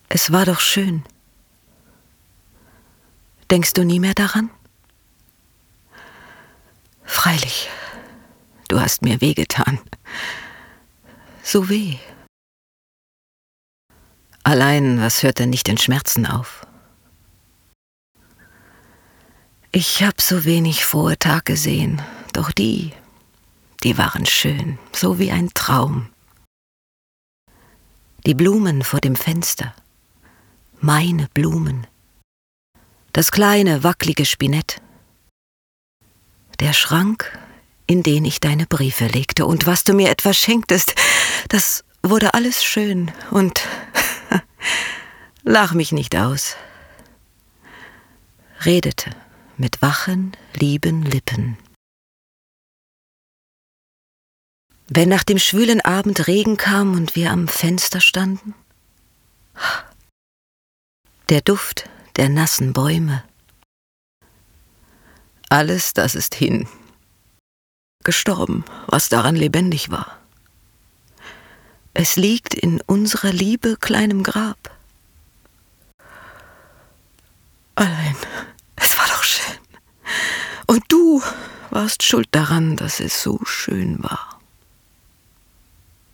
Es war doch schön. Denkst du nie mehr daran? Freilich, du hast mir wehgetan. So weh. Allein, was hört denn nicht in Schmerzen auf? Ich hab so wenig frohe Tag gesehen, doch die waren schön, so wie ein Traum. Die Blumen vor dem Fenster, meine Blumen. Das kleine, wacklige Spinett. Der Schrank, in den ich deine Briefe legte. Und was du mir etwas schenktest, das wurde alles schön. Und lach mich nicht aus. Redete mit wachen, lieben Lippen. Wenn nach dem schwülen Abend Regen kam und wir am Fenster standen, der Duft der nassen Bäume. Alles das ist hin. Gestorben, was daran lebendig war. Es liegt in unserer Liebe kleinem Grab. Allein, es war doch schön. Und du warst schuld daran, dass es so schön war.